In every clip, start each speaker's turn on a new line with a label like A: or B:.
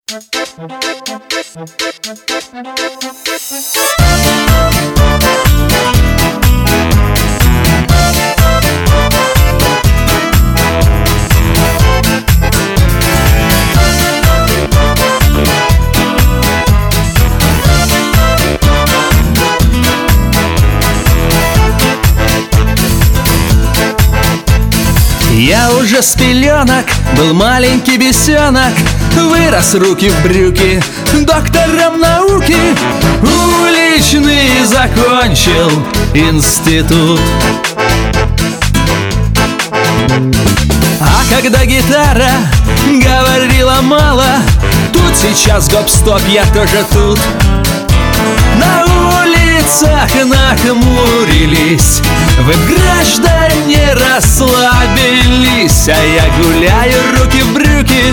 A: Я уже с пеленок был маленький бесенок, вырос руки в брюки, доктором науки, уличный закончил институт. А когда гитара говорила мало, тут сейчас гоп-стоп, я тоже тут. На улицах нахмурились, вы, граждане, расслабились, а я гуляю руки в брюки,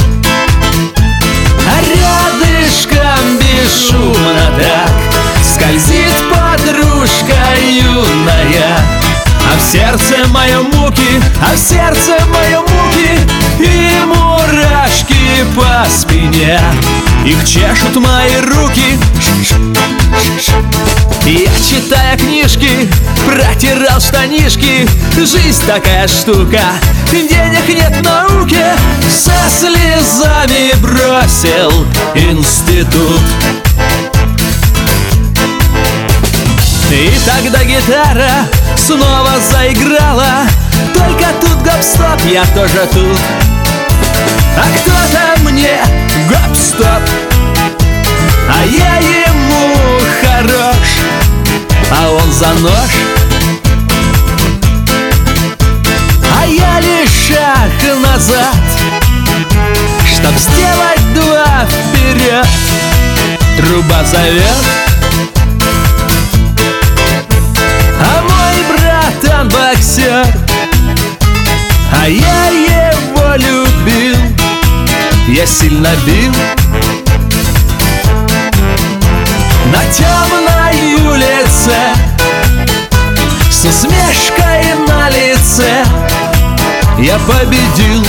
A: а рядышком бесшумно так скользит подружка юная. А в сердце моем муки, а в сердце моем муки, и мурашки по спине, их чешут мои руки. Я, читая книжки, протирал штанишки. Жизнь такая штука, денег нет в науке. Со слезами бросил институт. И тогда гитара снова заиграла, только тут гоп-стоп, я тоже тут. А кто-то мне гоп-стоп, а я ему хорош, а он за нож, а я лишь шаг назад, чтоб сделать два вперед. Труба зовет, а мой братан боксер, а я его любил, я сильно бил. На темной улице, с усмешкой на лице, я победил.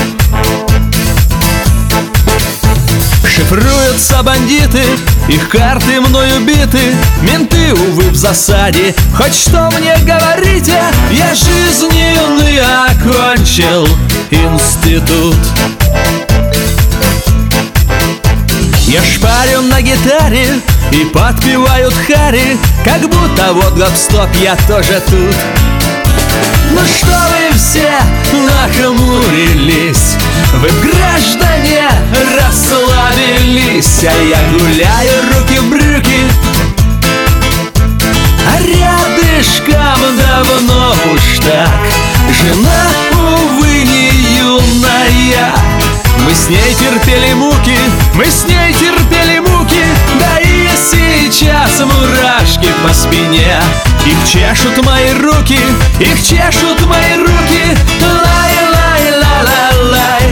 A: Шифруются бандиты, их карты мною биты, менты, увы, в засаде. Хоть что мне говорите, я жизненный окончил институт. Я шпарю на гитаре и подпевают хари, как будто вот гоп-стоп, я тоже тут. Ну что вы все нахмурились, вы, граждане, расслабились, а я гуляю руки в брюки, а рядышком давно уж так жена, увы, не юная. Мы с ней терпели муки, мы с ней терпели муки, да и сейчас мурашки по спине. Их чешут мои руки, их чешут мои руки. Лай-лай-ла-ла-лай,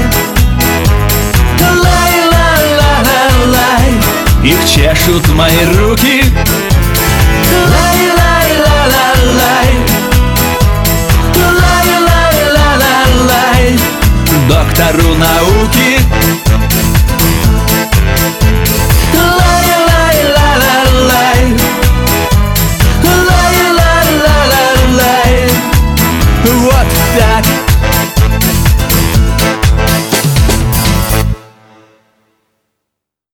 A: лай-лай-ла-ла-лай. Их чешут мои руки. Лай-лай-ла-ла-лай, лай-лай-ла-ла-лай. Доктору науки